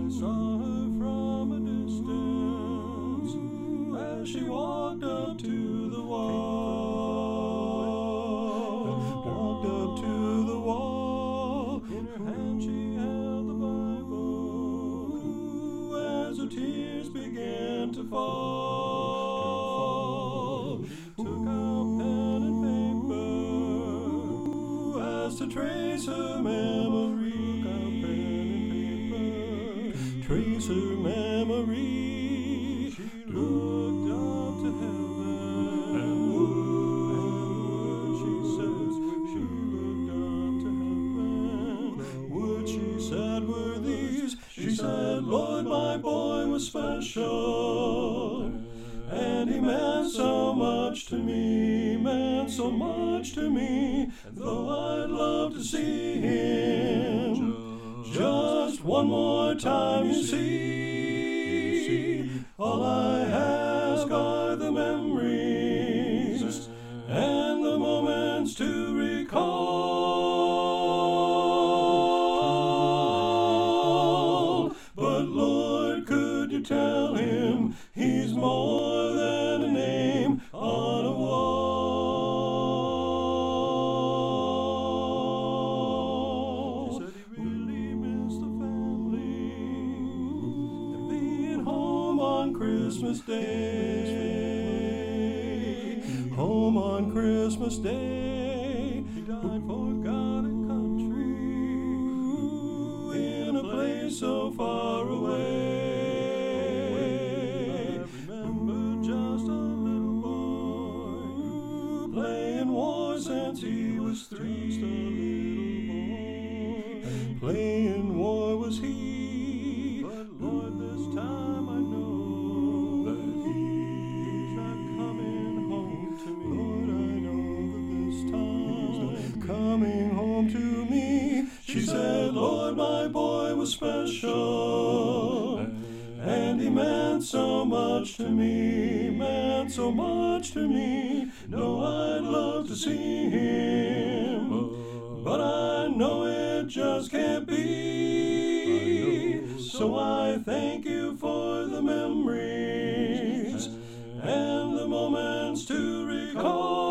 saw her from a distance as she walked up to the wall. Walked up to the wall. In her hand she held the Bible. As her tears began to fall, took out pen and paper as to trace her memory. Trace her memory. She looked up to heaven, and she says, she looked up to heaven. Words she said were these. She said, Lord, my boy was special, and he meant so much to me, meant so much to me. And though I'd love to see him just one more time, you see, all I ask are the memories and the moments to recall. But Lord, could you tell him he's more than a name on a wall? She said he really missed the family and being home on Christmas Day. Home on Christmas Day. He died for God and country in a place so far away. I remember just a little boy playing war since he was 3. Just a little boy playing war was he. But Lord, this time I know that he's not coming home to me. Lord, I know that this time he's not coming home to me. She said, Lord, my boy was special, and he meant so much to me, meant so much to me. No, I'd love to see him, but I know it just can't be. So I thank you for the memories and the moments to recall.